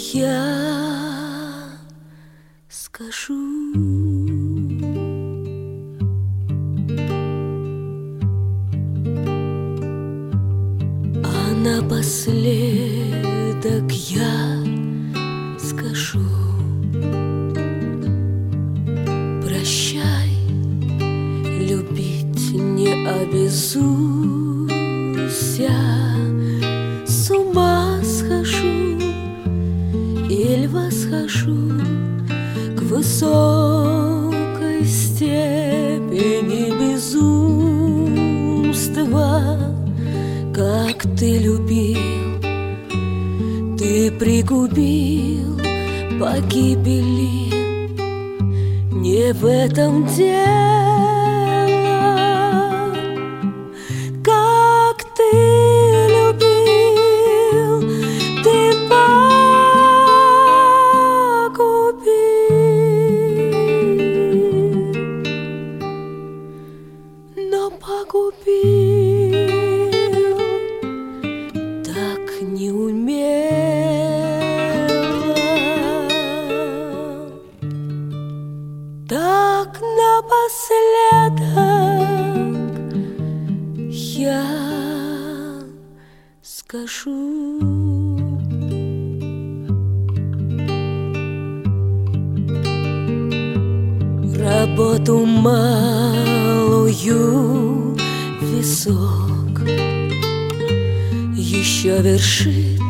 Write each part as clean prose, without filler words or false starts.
Я скажу, а напоследок я скажу: прощай, любить не обязуйся. С ума схожу или восхожу к высокой степени безумства. Как ты любил, ты пригубил погибели. Не в этом дело. Как ты любил, ты погубил, но погубил так неумело, так напоследок я скажу: работу малую висок еще вершит,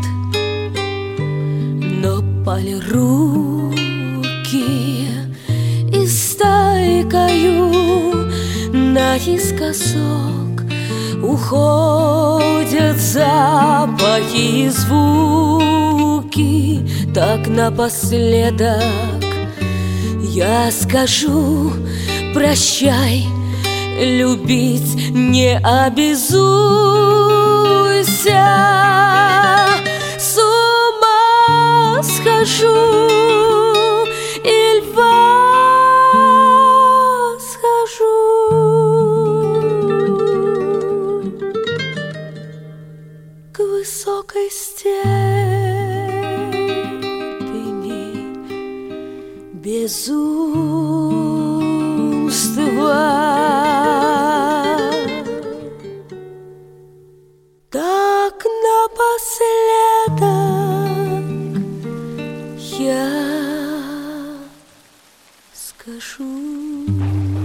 но пали руки, и стайкою наискосок уходят запахи и звуки. Так напоследок я скажу: прощай, любить не обязуйся. С ума схожу или восхожу к высокой степени безумства. Так напоследок я скажу.